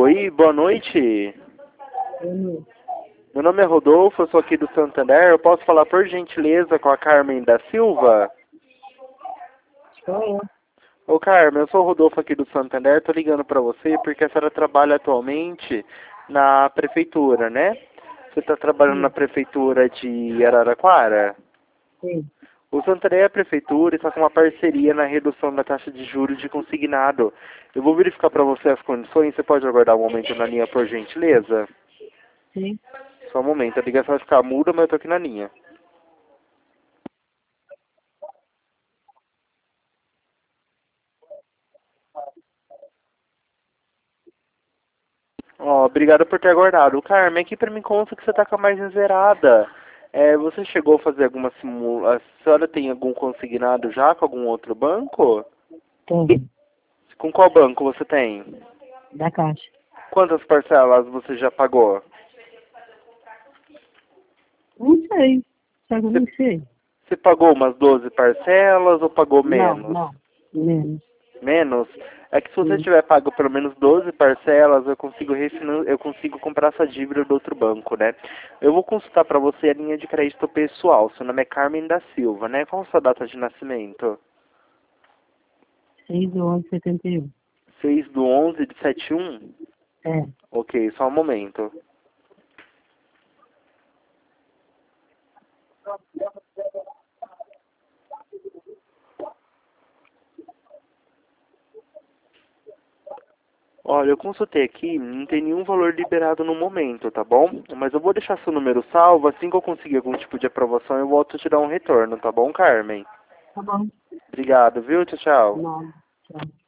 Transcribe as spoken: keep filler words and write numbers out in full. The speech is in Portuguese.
Oi, boa noite. Uhum. Meu nome é Rodolfo, eu sou aqui do Santander. Eu posso falar por gentileza com a Carmen da Silva? Sou eu. Ô Carmen, eu sou o Rodolfo aqui do Santander. Tô ligando pra você porque a senhora trabalha atualmente na prefeitura, né? Você tá trabalhando na Sim, prefeitura de Araraquara? sim. O Santander é a prefeitura e está com uma parceria na redução da taxa de juros de consignado. Eu vou verificar para você as condições. Você pode aguardar um momento na linha, por gentileza? Sim. Só um momento. A ligação vai ficar muda, mas eu tô aqui na linha. Ó, obrigado por ter aguardado. Carmen, aqui para mim consta que você está com a margem zerada. É, você chegou a fazer alguma simulação? A senhora tem algum consignado já com algum outro banco? Tem. Com qual banco você tem? Da caixa. Quantas parcelas você já pagou? Não sei. Só que eu Você, não sei. você pagou umas doze parcelas ou pagou Não, menos? não. Menos. Menos? É que se você Sim. tiver pago pelo menos doze parcelas, eu consigo refinan eu consigo comprar essa dívida do outro banco, né? Eu vou consultar para você a linha de crédito pessoal. Seu nome é Carmen da Silva, né? Qual a sua data de nascimento? seis de onze, setenta e um. seis do onze de setenta e um? É. Ok, só um momento. Olha, eu consultei aqui, não tem nenhum valor liberado no momento, tá bom? Mas eu vou deixar seu número salvo, assim que eu conseguir algum tipo de aprovação, eu volto a te dar um retorno, tá bom, Carmen? Tá bom. Obrigado, viu? Tchau, tchau. Não. Tchau.